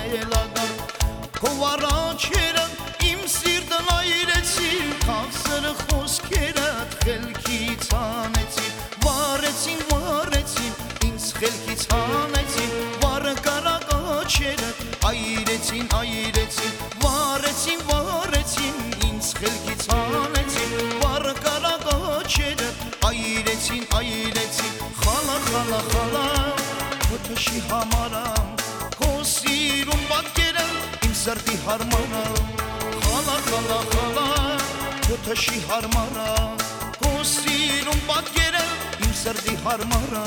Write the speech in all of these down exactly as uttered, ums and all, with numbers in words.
ելագար քո առաջերը իմ սիրտն այրեցին քաղցրը խոսքերդ խելքից հանեցին վարեցին վարեցին ինձ խելքից հանեցին վարը կարագաչերը այրեցին այրեցին վարեցին վարեցին ինձ խելքից հանեցին վարը կարագաչերը այրեցին այրեցին խալա խալա խալա Քոթոշի համարա քո սիրուն պատկերը իմ սրտի հարմարա խալա խալա խալա Քոթոշի հարմարա քո սիրուն պատկերը իմ սրտի հարմարա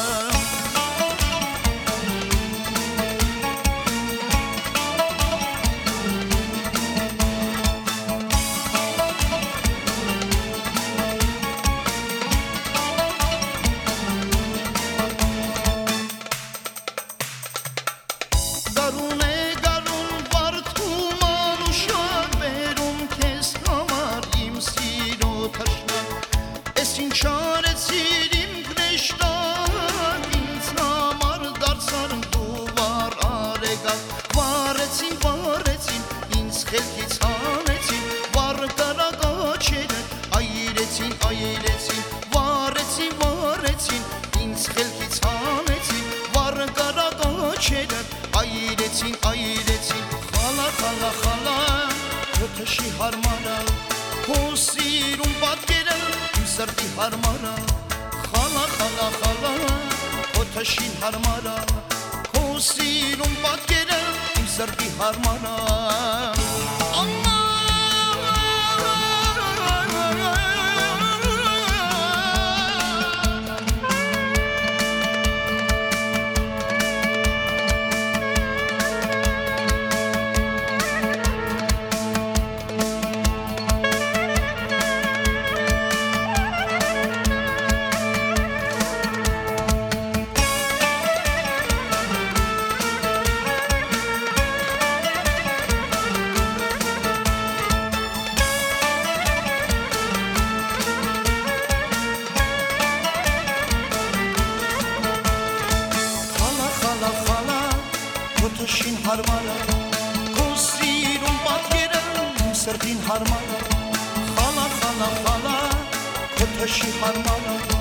Գարուն է գարուն վարդում անուշար վերում քեզ համար իմ սիրո թշնակ Ես ինչ արեցիր իմ գրեշտակ ինձ համար դարձար դու վար արեգակ Վարեցին վարեցին ինձ խելքից հանեցին վառ կարագաչերը այրեցին այրեցին վարեցին վարեցին ինձ խելքից հանեցին վառ կարագաչերը այրեցին այրեցին խալա խալա խալա Քոթոշի հարմարա քո սիրուն պատկերը իմ սրտի հարմարա խալա խալա խալա Քոթոշին հարմարա քո սիրուն պատկերը իմ սրտի հարմարա Քոթոշին հարմարա քո սիրուն պատկերը իմ սրտին հարմարա խալա խալա խալա Քոթոշի հարմարա